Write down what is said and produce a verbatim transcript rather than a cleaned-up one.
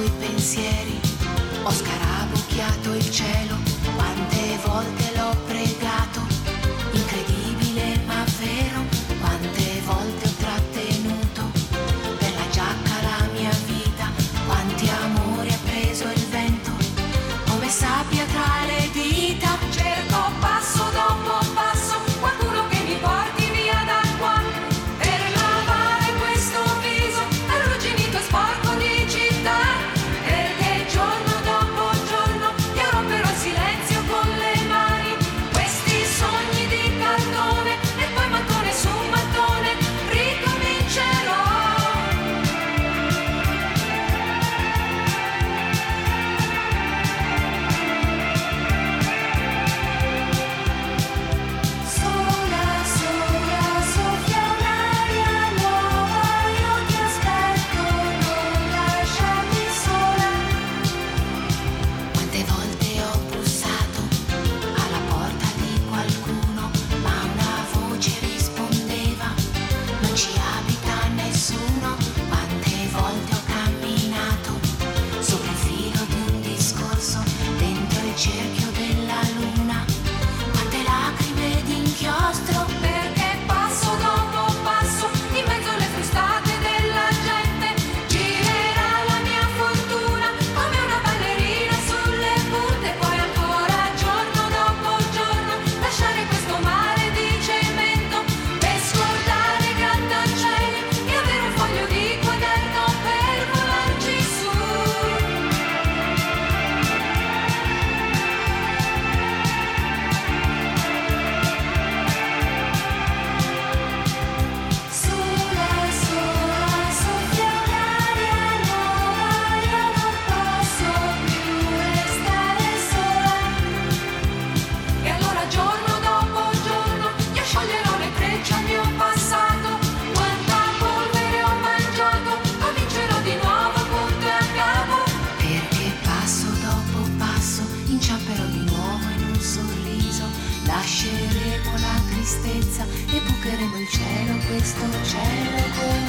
i pensieri, ho scarabocchiato il cielo, quante volte l'ho pregato, incredibile ma vero, quante volte ho trattenuto per la giacca la mia vita, quanti amori ha preso il vento, come sabbia tra le dita, cerco passo dopo passo qualcuno che mi porti via da qua, per lavare questo viso arrugginito e sporco di città, perché giorno dopo giorno io romperò il silenzio con le mani, questi sogni di cartone e poi mattone su mattone ricomincerò. Sola, sola, soffia un'aria nuova, io ti aspetto, non lasciarmi sola. Quante volte ho bussato alla porta di qualcuno, ma una voce rispondeva, non ci abita nessuno. Quante volte ho camminato sopra il filo di un discorso, dentro il cerchio della luna, quante lacrime d'inchiostro, perché passo dopo passo in mezzo alle frustate della gente girerà la mia fortuna come una ballerina sulle punte, poi ancora giorno dopo giorno lasciare questo mare di cemento per scordare i grattacieli e avere un foglio di quaderno per volarci su. Sola, sola, soffia un'aria nuova, io non posso più restare sola. E allora giorno dopo giorno io scioglierò le trecce al mio passato, quanta polvere ho mangiato, comincerò di nuovo punto e a capo, perché passo dopo passo inciamperò di nuovo in un sorriso, lasceremo la tristezza e bucheremo il cielo, questo cielo con